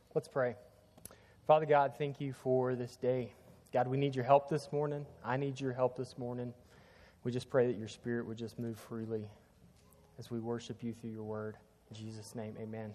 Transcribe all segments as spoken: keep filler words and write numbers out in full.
Let's pray. Father God, thank you for this day. God, we need your help this morning. I need your help this morning. We just pray that your Spirit would just move freely as we worship you through your word. In Jesus' name, amen.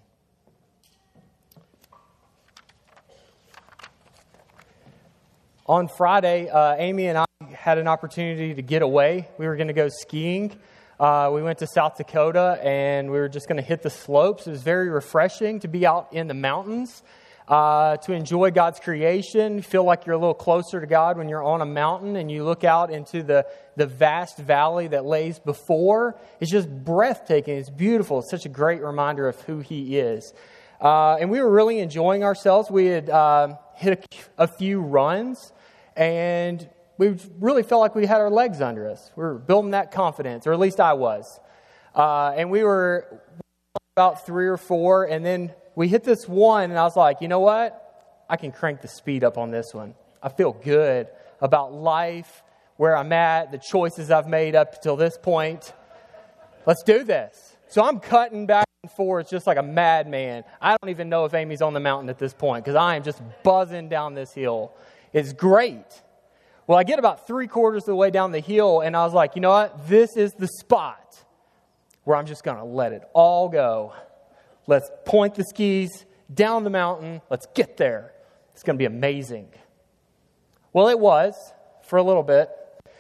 On Friday, uh, Amy and I had an opportunity to get away. We were going to go skiing. Uh, we went to South Dakota, and we were just going to hit the slopes. It was very refreshing to be out in the mountains, uh, to enjoy God's creation, feel like you're a little closer to God when you're on a mountain and you look out into the, the vast valley that lays before. It's just breathtaking. It's beautiful. It's such a great reminder of who He is. Uh, and we were really enjoying ourselves. We had uh, hit a, a few runs, and we really felt like we had our legs under us. We were building that confidence, or at least I was. Uh, and we were about three or four, and then we hit this one, and I was like, you know what? I can crank the speed up on this one. I feel good about life, where I'm at, the choices I've made up until this point. Let's do this. So I'm cutting back and forth just like a madman. I don't even know if Amy's on the mountain at this point, because I am just buzzing down this hill. It's great. Well, I get about three quarters of the way down the hill, and I was like, you know what? This is the spot where I'm just going to let it all go. Let's point the skis down the mountain. Let's get there. It's going to be amazing. Well, it was for a little bit.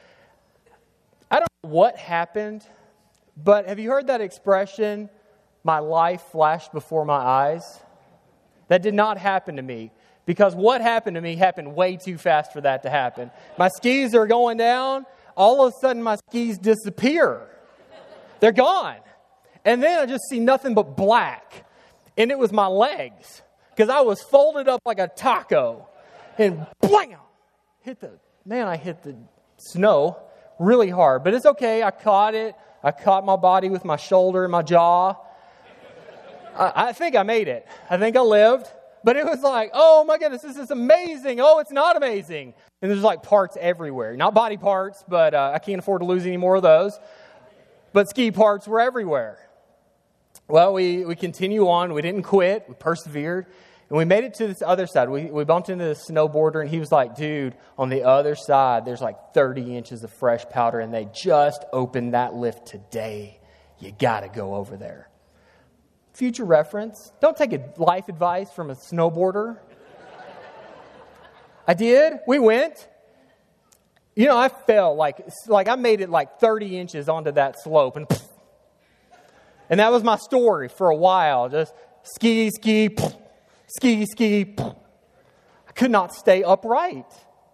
I don't know what happened, but have you heard that expression, my life flashed before my eyes? That did not happen to me. Because what happened to me happened way too fast for that to happen. My skis are going down. All of a sudden, my skis disappear. They're gone. And then I just see nothing but black. And it was my legs. Because I was folded up like a taco. And blam! Hit the, man, I hit the snow really hard. But it's okay. I caught it. I caught my body with my shoulder and my jaw. I, I think I made it. I think I lived. But it was like, oh my goodness, this is amazing. Oh, it's not amazing. And there's like parts everywhere. Not body parts, but uh, I can't afford to lose any more of those. But ski parts were everywhere. Well, we, we continue on. We didn't quit. We persevered. And we made it to this other side. We, we bumped into the snowboarder, and he was like, dude, on the other side, there's like thirty inches of fresh powder, and they just opened that lift today. You got to go over there. Future reference. Don't take a life advice from a snowboarder. I did. We went. You know, I fell like like I made it like thirty inches onto that slope, and and that was my story for a while. Just ski, ski, ski, ski. I could not stay upright.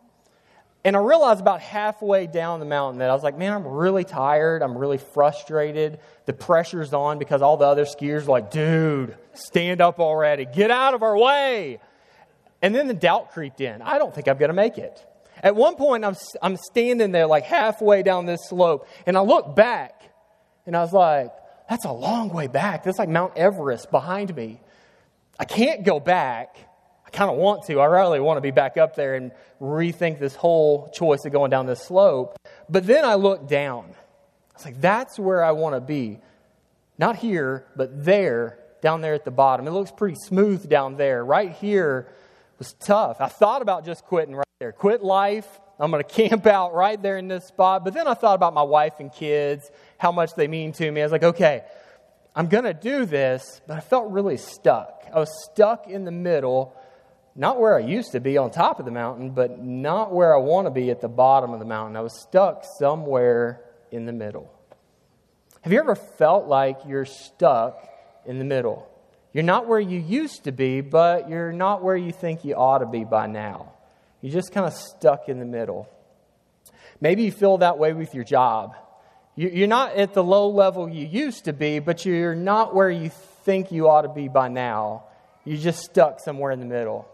And I realized about halfway down the mountain that I was like, man, I'm really tired. I'm really frustrated. The pressure's on because all the other skiers are like, dude, stand up already. Get out of our way. And then the doubt creeped in. I don't think I'm going to make it. At one point, I'm, I'm standing there like halfway down this slope. And I look back and I was like, that's a long way back. That's like Mount Everest behind me. I can't go back. I kind of want to. I really want to be back up there and rethink this whole choice of going down this slope. But then I looked down. I was like, that's where I want to be. Not here, but there, down there at the bottom. It looks pretty smooth down there. Right here was tough. I thought about just quitting right there. Quit life. I'm going to camp out right there in this spot. But then I thought about my wife and kids, how much they mean to me. I was like, okay, I'm going to do this, but I felt really stuck. I was stuck in the middle. Not where I used to be on top of the mountain, but not where I want to be at the bottom of the mountain. I was stuck somewhere in the middle. Have you ever felt like you're stuck in the middle? You're not where you used to be, but you're not where you think you ought to be by now. You're just kind of stuck in the middle. Maybe you feel that way with your job. You're not at the low level you used to be, but you're not where you think you ought to be by now. You're just stuck somewhere in the middle.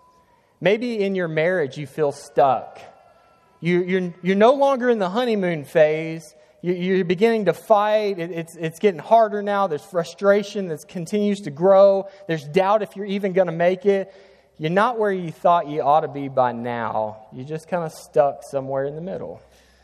Maybe in your marriage you feel stuck. You, you're, you're no longer in the honeymoon phase. You, you're beginning to fight. It, it's, it's getting harder now. There's frustration that continues to grow. There's doubt if you're even going to make it. You're not where you thought you ought to be by now. You're just kind of stuck somewhere in the middle.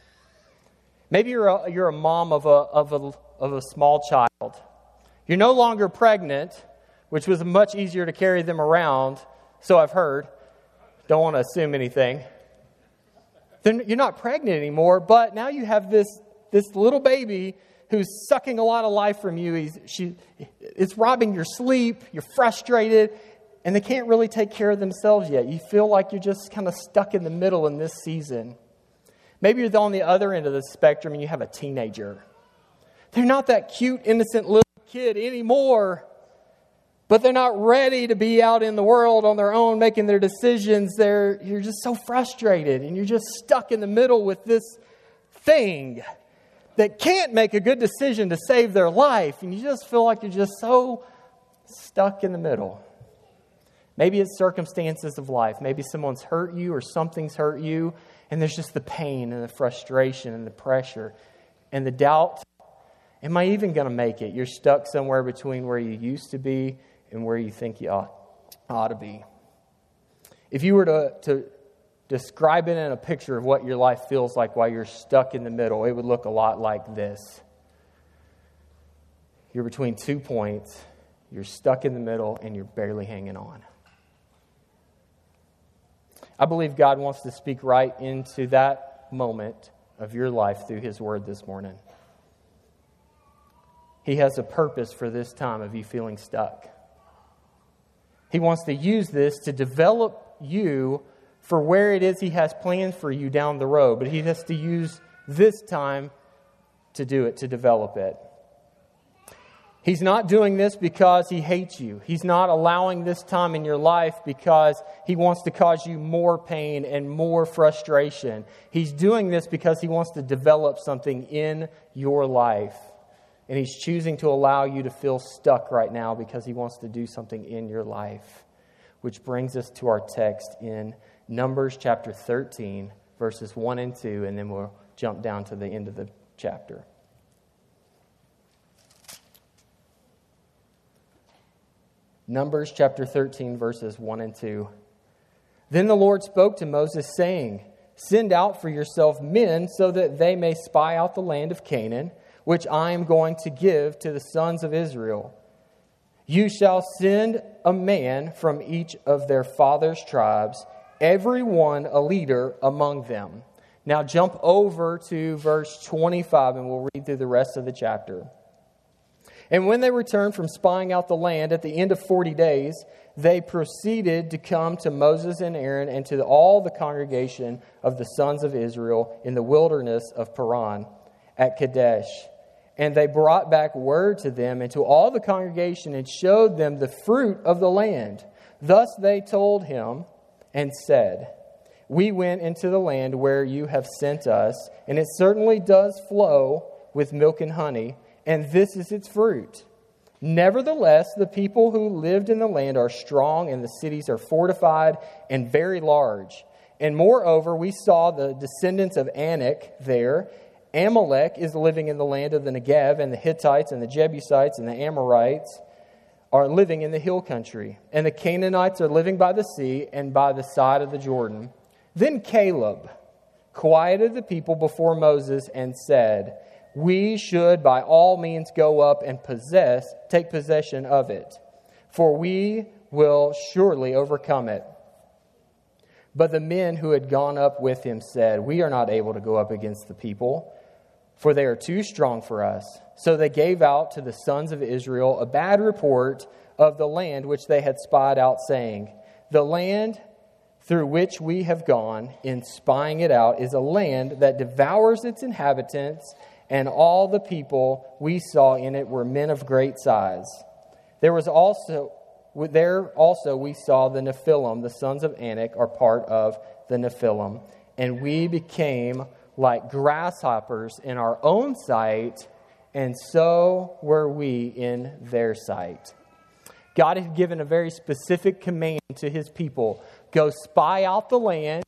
Maybe you're a, you're a mom of a, of a, of a small child. You're no longer pregnant, which was much easier to carry them around, so I've heard. Don't want to assume anything. Then you're not pregnant anymore, but now you have this, this little baby who's sucking a lot of life from you. He's, she, it's robbing your sleep. You're frustrated, and they can't really take care of themselves yet. You feel like you're just kind of stuck in the middle in this season. Maybe you're on the other end of the spectrum and you have a teenager. They're not that cute, innocent little kid anymore, but they're not ready to be out in the world on their own making their decisions. They're, you're just so frustrated, and you're just stuck in the middle with this thing that can't make a good decision to save their life. And you just feel like you're just so stuck in the middle. Maybe it's circumstances of life. Maybe someone's hurt you or something's hurt you. And there's just the pain and the frustration and the pressure and the doubt. Am I even going to make it? You're stuck somewhere between where you used to be and where you think you ought, ought to be. If you were to, to describe it in a picture of what your life feels like while you're stuck in the middle, it would look a lot like this. You're between two points, you're stuck in the middle, and you're barely hanging on. I believe God wants to speak right into that moment of your life through His Word this morning. He has a purpose for this time of you feeling stuck. He wants to use this to develop you for where it is He has planned for you down the road. But He has to use this time to do it, to develop it. He's not doing this because He hates you. He's not allowing this time in your life because He wants to cause you more pain and more frustration. He's doing this because He wants to develop something in your life. And He's choosing to allow you to feel stuck right now because He wants to do something in your life. Which brings us to our text in Numbers chapter thirteen, verses one and two, and then we'll jump down to the end of the chapter. Numbers chapter thirteen, verses one and two. Then the Lord spoke to Moses, saying, "Send out for yourself men so that they may spy out the land of Canaan, which I am going to give to the sons of Israel. You shall send a man from each of their father's tribes, every one a leader among them." Now jump over to verse twenty-five and we'll read through the rest of the chapter. "And when they returned from spying out the land at the end of forty days, they proceeded to come to Moses and Aaron and to all the congregation of the sons of Israel in the wilderness of Paran at Kadesh. And they brought back word to them and to all the congregation and showed them the fruit of the land. Thus they told him and said, 'We went into the land where you have sent us, and it certainly does flow with milk and honey, and this is its fruit. Nevertheless, the people who lived in the land are strong, and the cities are fortified and very large. And moreover, we saw the descendants of Anak there. Amalek is living in the land of the Negev, and the Hittites and the Jebusites and the Amorites are living in the hill country. And the Canaanites are living by the sea and by the side of the Jordan.' Then Caleb quieted the people before Moses and said, 'We should by all means go up and possess, take possession of it, for we will surely overcome it.' But the men who had gone up with him said, 'We are not able to go up against the people, for they are too strong for us.' So they gave out to the sons of Israel a bad report of the land which they had spied out, saying, 'The land through which we have gone in spying it out is a land that devours its inhabitants, and all the people we saw in it were men of great size. There was also there also we saw the Nephilim, the sons of Anak are part of the Nephilim, and we became like grasshoppers in our own sight, and so were we in their sight.'" God had given a very specific command to His people. Go spy out the land,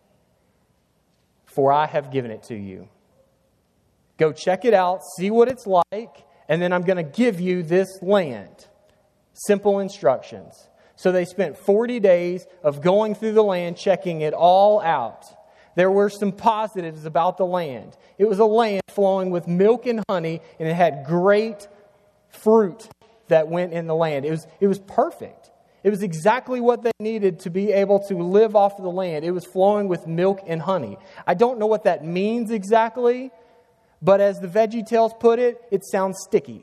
for I have given it to you. Go check it out, see what it's like, and then I'm going to give you this land. Simple instructions. So they spent forty days of going through the land, checking it all out. There were some positives about the land. It was a land flowing with milk and honey, and it had great fruit that went in the land. It was, it was perfect. It was exactly what they needed to be able to live off of the land. It was flowing with milk and honey. I don't know what that means exactly, but as the VeggieTales put it, it sounds sticky.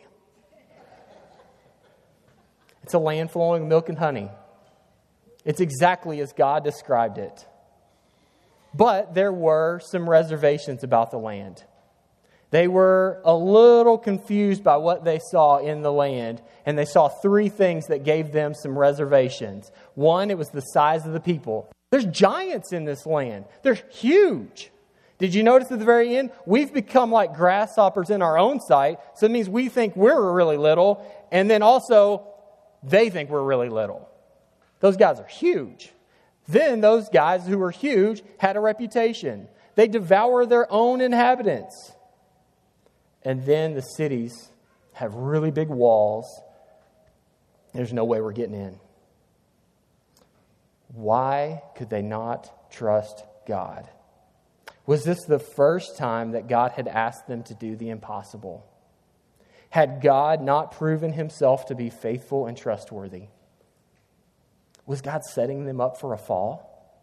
It's a land flowing with milk and honey. It's exactly as God described it. But there were some reservations about the land. They were a little confused by what they saw in the land, and they saw three things that gave them some reservations. One, it was the size of the people. There's giants in this land. They're huge. Did you notice at the very end? We've become like grasshoppers in our own sight, so it means we think we're really little, and then also they think we're really little. Those guys are huge. Then those guys who were huge had a reputation. They devour their own inhabitants. And then the cities have really big walls. There's no way we're getting in. Why could they not trust God? Was this the first time that God had asked them to do the impossible? Had God not proven himself to be faithful and trustworthy? Was God setting them up for a fall?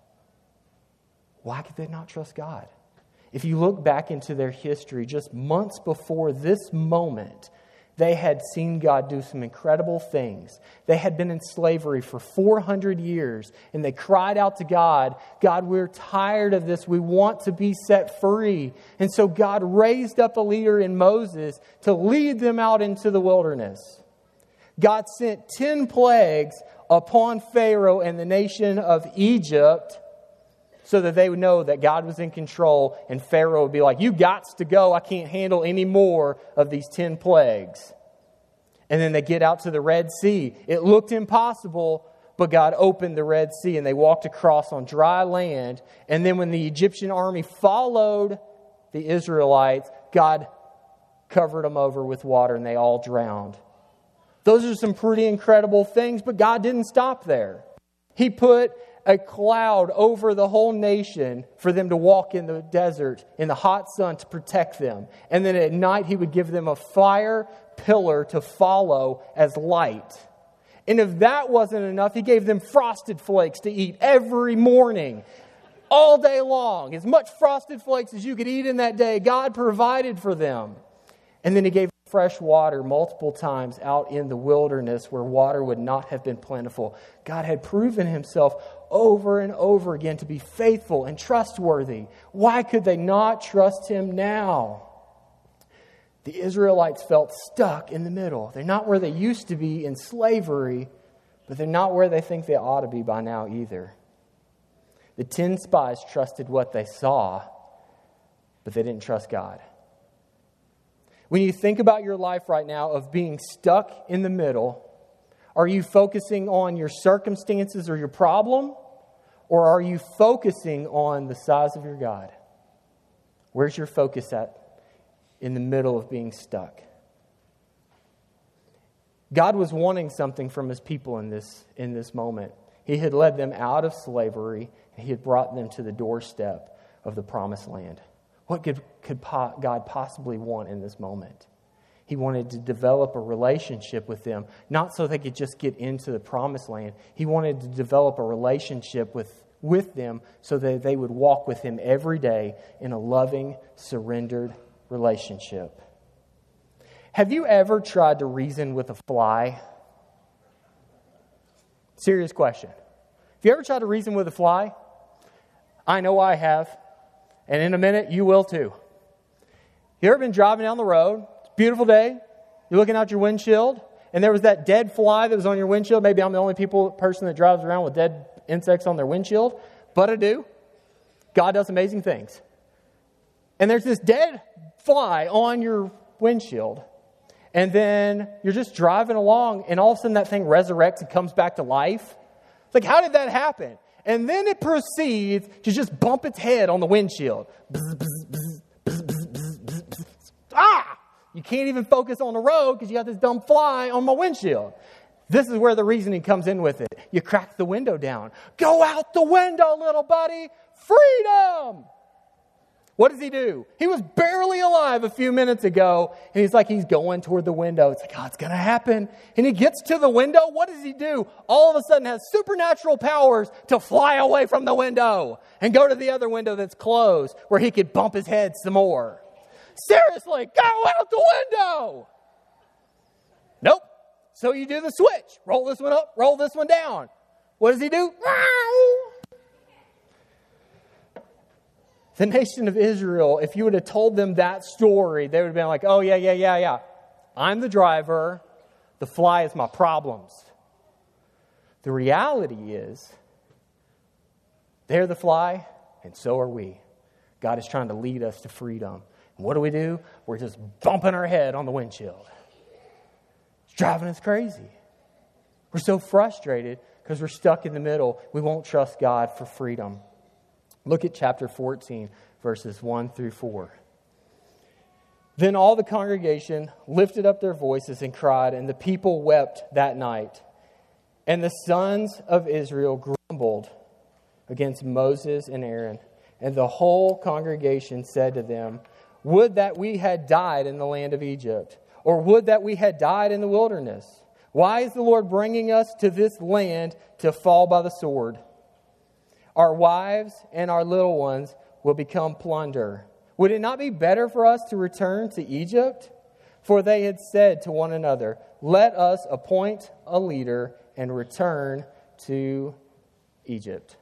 Why could they not trust God? If you look back into their history, just months before this moment, they had seen God do some incredible things. They had been in slavery for four hundred years, and they cried out to God, God, we're tired of this. We want to be set free. And so God raised up a leader in Moses to lead them out into the wilderness. God sent ten plagues upon Pharaoh and the nation of Egypt so that they would know that God was in control, and Pharaoh would be like, you gots to go. I can't handle any more of these ten plagues. And then they get out to the Red Sea. It looked impossible, but God opened the Red Sea and they walked across on dry land. And then when the Egyptian army followed the Israelites, God covered them over with water and they all drowned. Those are some pretty incredible things, but God didn't stop there. He put a cloud over the whole nation for them to walk in the desert in the hot sun to protect them. And then at night he would give them a fire pillar to follow as light. And if that wasn't enough, he gave them frosted flakes to eat every morning, all day long. As much frosted flakes as you could eat in that day, God provided for them. And then he gave fresh water multiple times out in the wilderness where water would not have been plentiful. God had proven himself over and over again to be faithful and trustworthy. Why could they not trust him now? The Israelites felt stuck in the middle. They're not where they used to be in slavery, but they're not where they think they ought to be by now either. The ten spies trusted what they saw, but they didn't trust God. When you think about your life right now of being stuck in the middle, are you focusing on your circumstances or your problem? Or are you focusing on the size of your God? Where's your focus at in the middle of being stuck? God was wanting something from his people in this, in this moment. He had led them out of slavery, and he had brought them to the doorstep of the promised land. What could, could po- God possibly want in this moment? He wanted to develop a relationship with them, not so they could just get into the promised land. He wanted to develop a relationship with, with them so that they would walk with him every day in a loving, surrendered relationship. Have you ever tried to reason with a fly? Serious question. Have you ever tried to reason with a fly? I know I have. And in a minute, you will too. You ever been driving down the road? It's a beautiful day. You're looking out your windshield, and there was that dead fly that was on your windshield. Maybe I'm the only people person that drives around with dead insects on their windshield, but I do. God does amazing things. And there's this dead fly on your windshield, and then you're just driving along, and all of a sudden that thing resurrects and comes back to life. It's like, how did that happen? And then it proceeds to just bump its head on the windshield. Bzz, bzz, bzz, bzz, bzz, bzz, bzz, bzz. Ah! You can't even focus on the road because you got this dumb fly on my windshield. This is where the reasoning comes in with it. You crack the window down. Go out the window, little buddy. Freedom! What does he do? He was barely alive a few minutes ago, and he's like, he's going toward the window. It's like, oh, it's going to happen. And he gets to the window. What does he do? All of a sudden has supernatural powers to fly away from the window and go to the other window that's closed where he could bump his head some more. Seriously, go out the window. Nope. So you do the switch. Roll this one up, roll this one down. What does he do? The nation of Israel, if you would have told them that story, they would have been like, oh, yeah, yeah, yeah, yeah. I'm the driver. The fly is my problems. The reality is, they're the fly, and so are we. God is trying to lead us to freedom. And what do we do? We're just bumping our head on the windshield. It's driving us crazy. We're so frustrated because we're stuck in the middle. We won't trust God for freedom. Look at chapter fourteen, verses one through four. Then all the congregation lifted up their voices and cried, and the people wept that night. And the sons of Israel grumbled against Moses and Aaron. And the whole congregation said to them, would that we had died in the land of Egypt, or would that we had died in the wilderness. Why is the Lord bringing us to this land to fall by the sword? Our wives and our little ones will become plunder. Would it not be better for us to return to Egypt? For they had said to one another, let us appoint a leader and return to Egypt.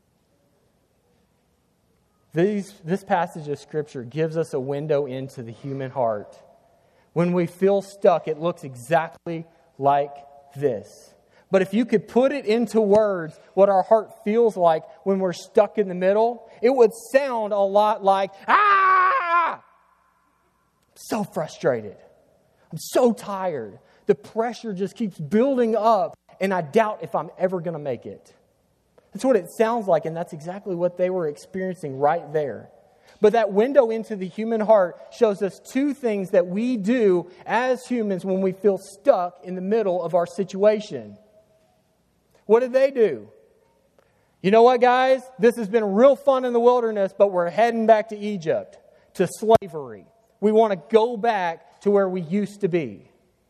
These, this passage of Scripture gives us a window into the human heart. When we feel stuck, it looks exactly like this. But if you could put it into words, what our heart feels like when we're stuck in the middle, it would sound a lot like, ah! I'm so frustrated. I'm so tired. The pressure just keeps building up, and I doubt if I'm ever going to make it. That's what it sounds like, and that's exactly what they were experiencing right there. But that window into the human heart shows us two things that we do as humans when we feel stuck in the middle of our situation. What did they do? You know what, guys? This has been real fun in the wilderness, but we're heading back to Egypt, to slavery. We want to go back to where we used to be.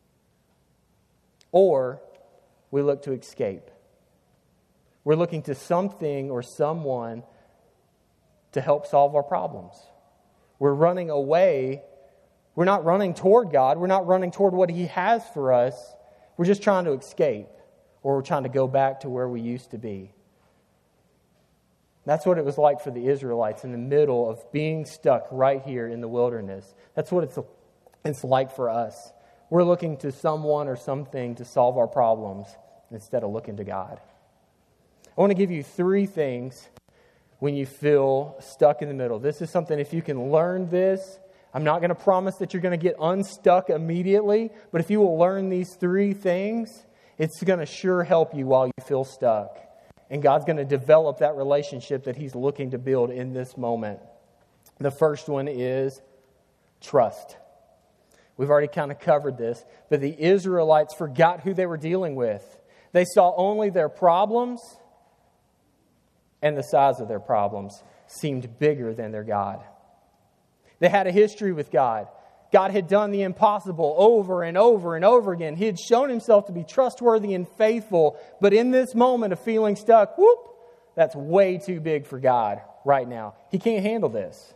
Or we look to escape. We're looking to something or someone to help solve our problems. We're running away. We're not running toward God. We're not running toward what He has for us. We're just trying to escape. Or we're trying to go back to where we used to be. That's what it was like for the Israelites in the middle of being stuck right here in the wilderness. That's what it's, it's like for us. We're looking to someone or something to solve our problems instead of looking to God. I want to give you three things when you feel stuck in the middle. This is something, if you can learn this, I'm not going to promise that you're going to get unstuck immediately, but if you will learn these three things, it's going to sure help you while you feel stuck. And God's going to develop that relationship that He's looking to build in this moment. The first one is trust. We've already kind of covered this, but the Israelites forgot who they were dealing with. They saw only their problems, and the size of their problems seemed bigger than their God. They had a history with God. God had done the impossible over and over and over again. He had shown Himself to be trustworthy and faithful. But in this moment of feeling stuck, whoop, that's way too big for God right now. He can't handle this.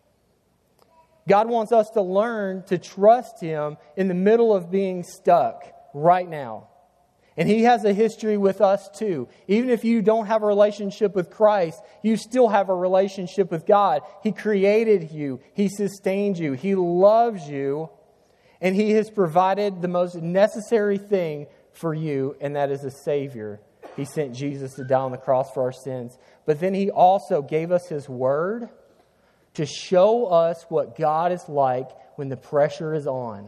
God wants us to learn to trust Him in the middle of being stuck right now. And He has a history with us too. Even if you don't have a relationship with Christ, you still have a relationship with God. He created you. He sustained you. He loves you. And He has provided the most necessary thing for you, and that is a Savior. He sent Jesus to die on the cross for our sins. But then He also gave us His Word to show us what God is like when the pressure is on.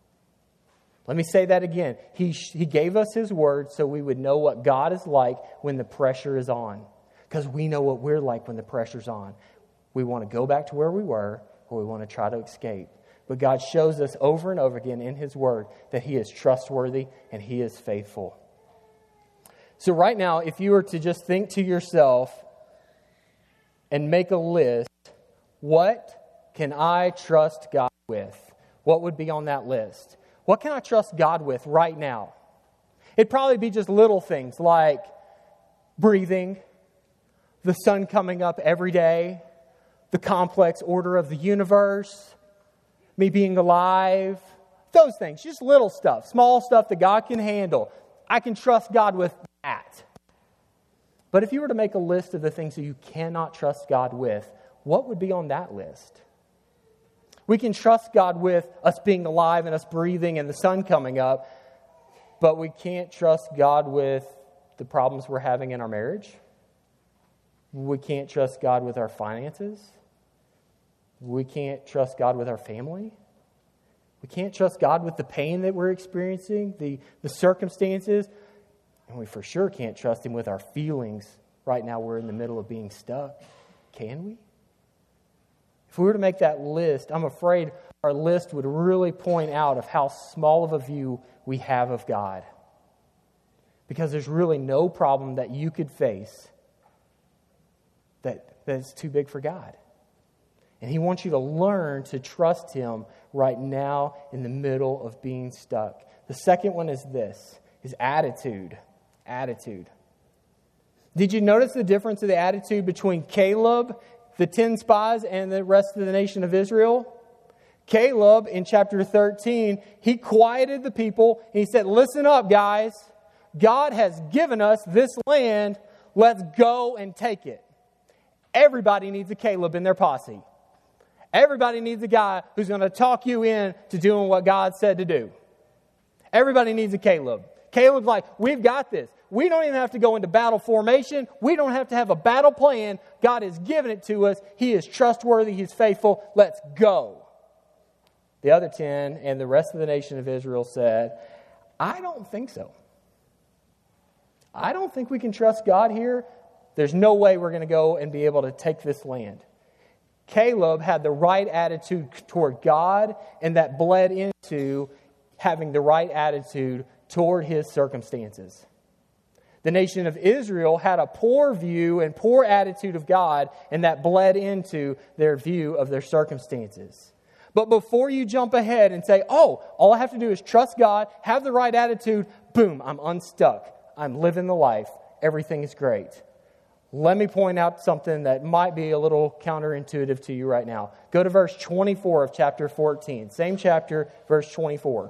Let me say that again. He, he gave us His Word so we would know what God is like when the pressure is on. Because we know what we're like when the pressure's on. We want to go back to where we were, or we want to try to escape. But God shows us over and over again in His Word that He is trustworthy and He is faithful. So right now, if you were to just think to yourself and make a list, What can I trust God with? What would be on that list? What can I trust God with right now? It'd probably be just little things like breathing, the sun coming up every day, the complex order of the universe, me being alive, those things, just little stuff, small stuff that God can handle. I can trust God with that. But if you were to make a list of the things that you cannot trust God with, what would be on that list? We can trust God with us being alive and us breathing and the sun coming up, but we can't trust God with the problems we're having in our marriage. We can't trust God with our finances. We can't trust God with our family. We can't trust God with the pain that we're experiencing, the, the circumstances. And we for sure can't trust Him with our feelings. Right now we're in the middle of being stuck. Can we? If we were to make that list, I'm afraid our list would really point out of how small of a view we have of God. Because there's really no problem that you could face that, that's too big for God. And He wants you to learn to trust Him right now in the middle of being stuck. The second one is this, is attitude. Attitude. Did you notice the difference of the attitude between Caleb, the ten spies, and the rest of the nation of Israel? Caleb, in chapter thirteen, he quieted the people and he said, listen up, guys. God has given us this land. Let's go and take it. Everybody needs a Caleb in their posse. Everybody needs a guy who's going to talk you in to doing what God said to do. Everybody needs a Caleb. Caleb's like, we've got this. We don't even have to go into battle formation. We don't have to have a battle plan. God has given it to us. He is trustworthy. He's faithful. Let's go. The other ten and the rest of the nation of Israel said, I don't think so. I don't think we can trust God here. There's no way we're going to go and be able to take this land. Caleb had the right attitude toward God, and that bled into having the right attitude toward his circumstances. The nation of Israel had a poor view and poor attitude of God, and that bled into their view of their circumstances. But before you jump ahead and say, oh, all I have to do is trust God, have the right attitude, boom, I'm unstuck. I'm living the life. Everything is great. Let me point out something that might be a little counterintuitive to you right now. Go to verse twenty-four of chapter fourteen. Same chapter, verse twenty-four.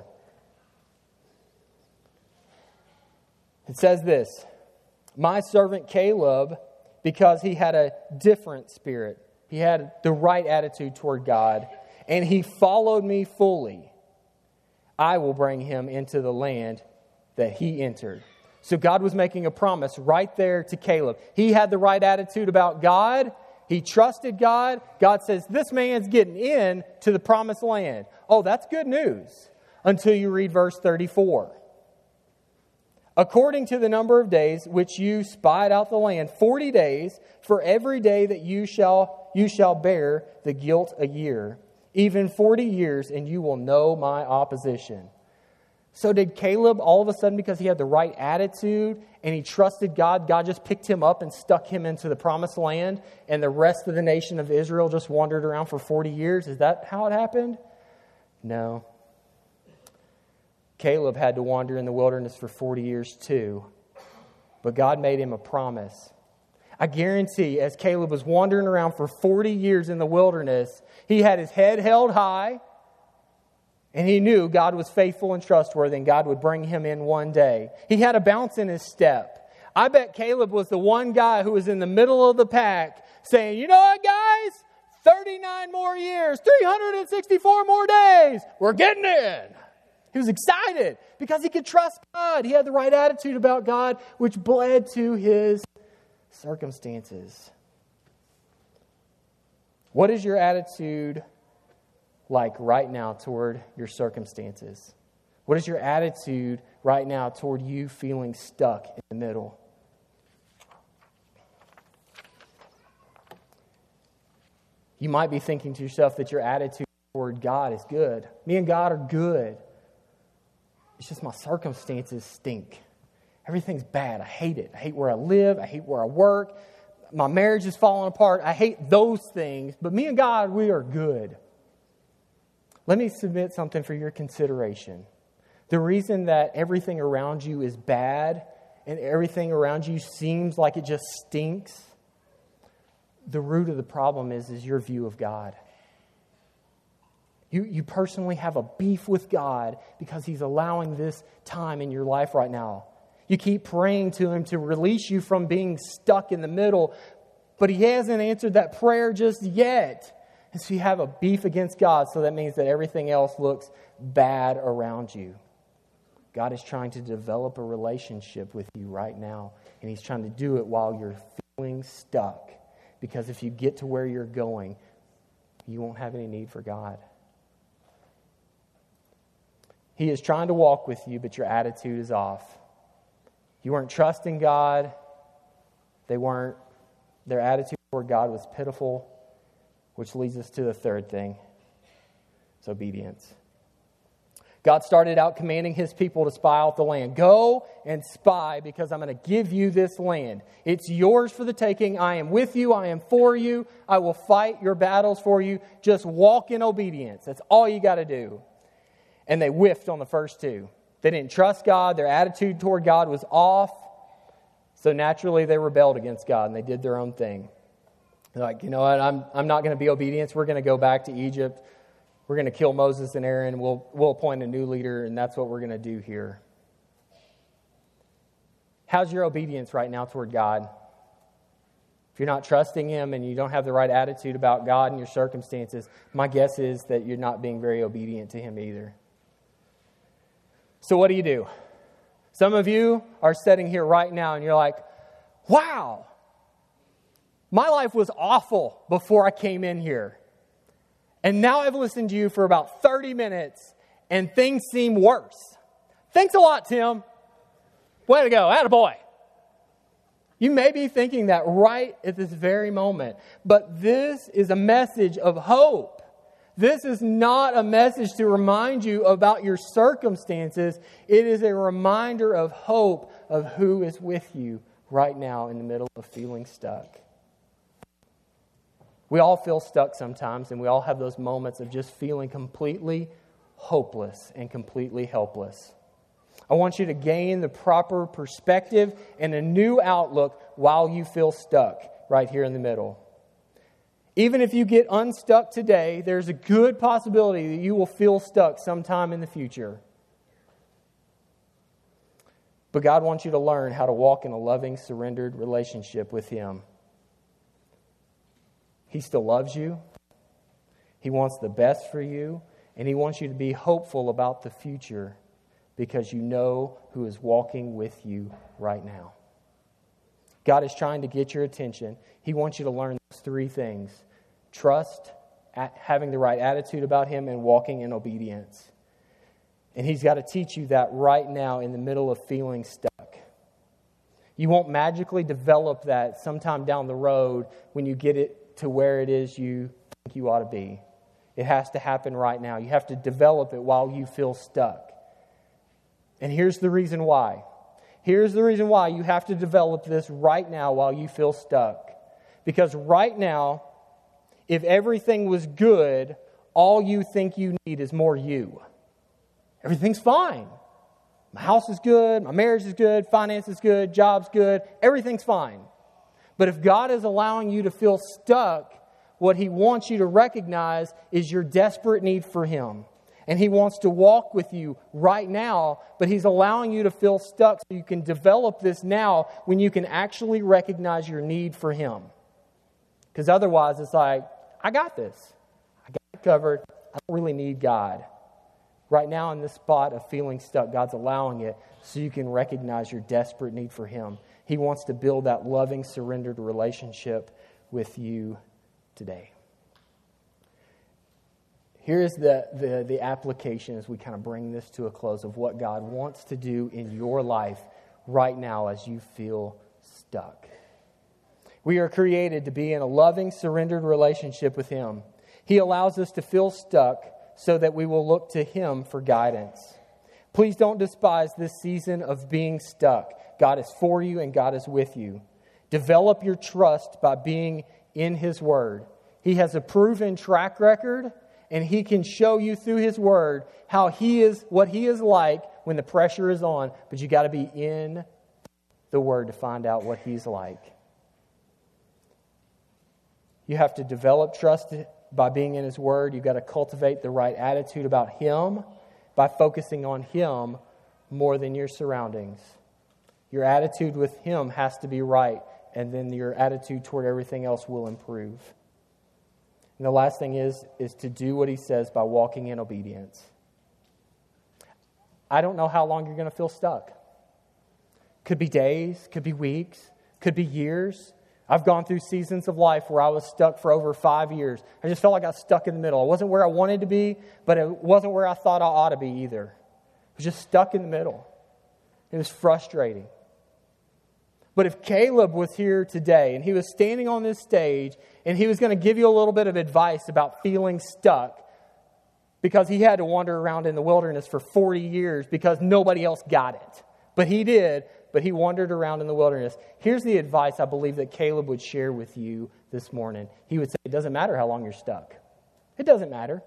It says this, my servant Caleb, because he had a different spirit, he had the right attitude toward God, and he followed me fully, I will bring him into the land that he entered. So God was making a promise right there to Caleb. He had the right attitude about God. He trusted God. God says, this man's getting in to the promised land. Oh, that's good news. Until you read verse thirty-four. According to the number of days which you spied out the land, forty days, for every day that you shall you shall bear the guilt a year, even forty years, and you will know my opposition. So did Caleb, all of a sudden, because he had the right attitude and he trusted God, God just picked him up and stuck him into the promised land, and the rest of the nation of Israel just wandered around for forty years? Is that how it happened? No. Caleb had to wander in the wilderness for forty years too. But God made him a promise. I guarantee as Caleb was wandering around for forty years in the wilderness, he had his head held high, and he knew God was faithful and trustworthy, and God would bring him in one day. He had a bounce in his step. I bet Caleb was the one guy who was in the middle of the pack saying, you know what, guys? thirty-nine more years, three hundred sixty-four more days. We're getting in. He was excited because he could trust God. He had the right attitude about God, which bled to his circumstances. What is your attitude like right now toward your circumstances? What is your attitude right now toward you feeling stuck in the middle? You might be thinking to yourself that your attitude toward God is good. Me and God are good. It's just my circumstances stink. Everything's bad. I hate it. I hate where I live. I hate where I work. my marriage is falling apart. I hate those things. But me and God, we are good. Let me submit something for your consideration. The reason that everything around you is bad and everything around you seems like it just stinks, the root of the problem is, is your view of God. You, you personally have a beef with God because He's allowing this time in your life right now. You keep praying to Him to release you from being stuck in the middle, but He hasn't answered that prayer just yet. And so you have a beef against God, so that means that everything else looks bad around you. God is trying to develop a relationship with you right now, and He's trying to do it while you're feeling stuck. Because if you get to where you're going, you won't have any need for God. He is trying to walk with you, but your attitude is off. You weren't trusting God. They weren't. Their attitude toward God was pitiful, which leads us to the third thing. It's obedience. God started out commanding His people to spy out the land. Go and spy because I'm going to give you this land. It's yours for the taking. I am with you. I am for you. I will fight your battles for you. Just walk in obedience. That's all you got to do. And they whiffed on the first two. They didn't trust God. Their attitude toward God was off. So naturally they rebelled against God and they did their own thing. They're like, you know what, I'm, I'm not going to be obedient. We're going to go back to Egypt. We're going to kill Moses and Aaron. We'll, we'll appoint a new leader, and that's what we're going to do here. How's your obedience right now toward God? If you're not trusting Him and you don't have the right attitude about God and your circumstances, my guess is that you're not being very obedient to Him either. So what do you do? Some of you are sitting here right now and you're like, wow, my life was awful before I came in here. And now I've listened to you for about thirty minutes and things seem worse. Thanks a lot, Tim. Way to go. Attaboy. You may be thinking that right at this very moment, but this is a message of hope. This is not a message to remind you about your circumstances. It is a reminder of hope of who is with you right now in the middle of feeling stuck. We all feel stuck sometimes, and we all have those moments of just feeling completely hopeless and completely helpless. I want you to gain the proper perspective and a new outlook while you feel stuck right here in the middle. Even if you get unstuck today, there's a good possibility that you will feel stuck sometime in the future. But God wants you to learn how to walk in a loving, surrendered relationship with Him. He still loves you. He wants the best for you. And He wants you to be hopeful about the future because you know who is walking with you right now. God is trying to get your attention. He wants you to learn those three things. Trust, having the right attitude about Him, and walking in obedience. And He's got to teach you that right now in the middle of feeling stuck. You won't magically develop that sometime down the road when you get it to where it is you think you ought to be. It has to happen right now. You have to develop it while you feel stuck. And here's the reason why. Here's the reason why you have to develop this right now while you feel stuck. Because right now, if everything was good, all you think you need is more you. Everything's fine. My house is good, my marriage is good, finance is good, job's good, everything's fine. But if God is allowing you to feel stuck, what He wants you to recognize is your desperate need for Him. And He wants to walk with you right now, but He's allowing you to feel stuck so you can develop this now when you can actually recognize your need for Him. Because otherwise it's like, I got this. I got it covered. I don't really need God. Right now in this spot of feeling stuck, God's allowing it so you can recognize your desperate need for Him. He wants to build that loving, surrendered relationship with you today. Here's the, the, the application as we kind of bring this to a close of what God wants to do in your life right now as you feel stuck. We are created to be in a loving, surrendered relationship with Him. He allows us to feel stuck so that we will look to Him for guidance. Please don't despise this season of being stuck. God is for you and God is with you. Develop your trust by being in His Word. He has a proven track record, and He can show you through His Word how He is, what He is like when the pressure is on. But you got to be in the Word to find out what He's like. You have to develop trust by being in His Word. You've got to cultivate the right attitude about Him by focusing on Him more than your surroundings. Your attitude with Him has to be right, and then your attitude toward everything else will improve. And the last thing is, is to do what He says by walking in obedience. I don't know how long you're going to feel stuck. Could be days, could be weeks, could be years. I've gone through seasons of life where I was stuck for over five years. I just felt like I was stuck in the middle. I wasn't where I wanted to be, but it wasn't where I thought I ought to be either. I was just stuck in the middle. It was frustrating. But if Caleb was here today and he was standing on this stage and he was going to give you a little bit of advice about feeling stuck because he had to wander around in the wilderness for forty years because nobody else got it. But he did, but he wandered around in the wilderness. Here's the advice I believe that Caleb would share with you this morning. He would say, it doesn't matter how long you're stuck. It doesn't matter.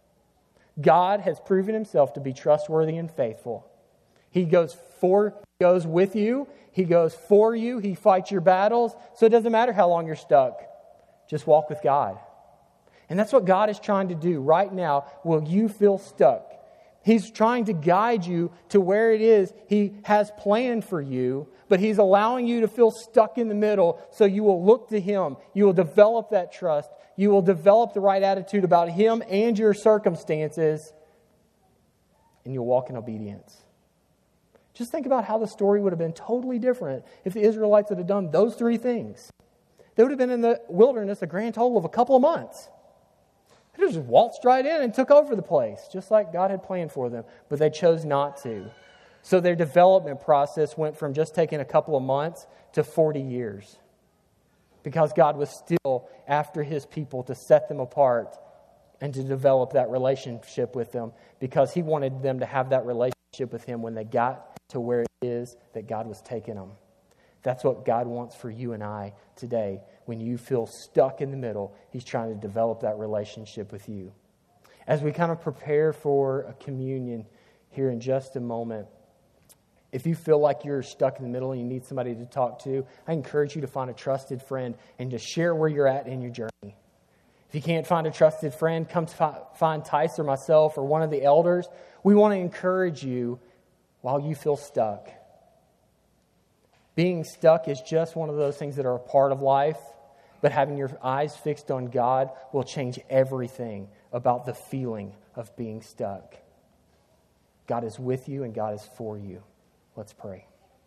God has proven Himself to be trustworthy and faithful. He goes for, goes with you. He goes for you. He fights your battles. So it doesn't matter how long you're stuck. Just walk with God. And that's what God is trying to do right now. Will you feel stuck? He's trying to guide you to where it is He has planned for you, but He's allowing you to feel stuck in the middle so you will look to Him. You will develop that trust. You will develop the right attitude about Him and your circumstances, and you'll walk in obedience. Just think about how the story would have been totally different if the Israelites had done those three things. They would have been in the wilderness a grand total of a couple of months. They just waltzed right in and took over the place, just like God had planned for them. But they chose not to. So their development process went from just taking a couple of months to forty years. Because God was still after His people to set them apart and to develop that relationship with them. Because He wanted them to have that relationship with Him when they got to where it is that God was taking them. That's what God wants for you and I today. When you feel stuck in the middle, He's trying to develop that relationship with you. As we kind of prepare for a communion here in just a moment, if you feel like you're stuck in the middle and you need somebody to talk to, I encourage you to find a trusted friend and to share where you're at in your journey. If you can't find a trusted friend, come to find Tice or myself or one of the elders. We want to encourage you while you feel stuck. Being stuck is just one of those things that are a part of life, but having your eyes fixed on God will change everything about the feeling of being stuck. God is with you and God is for you. Let's pray.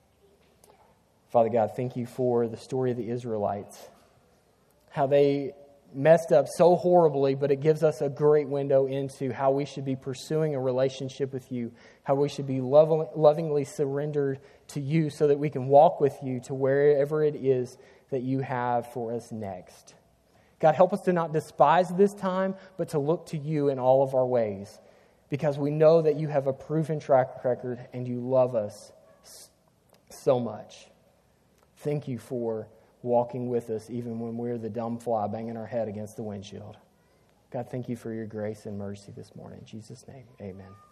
Father God, thank you for the story of the Israelites. How they messed up so horribly, but it gives us a great window into how we should be pursuing a relationship with you, how we should be lovingly surrendered to you so that we can walk with you to wherever it is that you have for us next. God, help us to not despise this time, but to look to you in all of our ways, because we know that you have a proven track record and you love us so much. Thank you for walking with us even when we're the dumb fly banging our head against the windshield. God, thank you for your grace and mercy this morning. In Jesus' name, amen.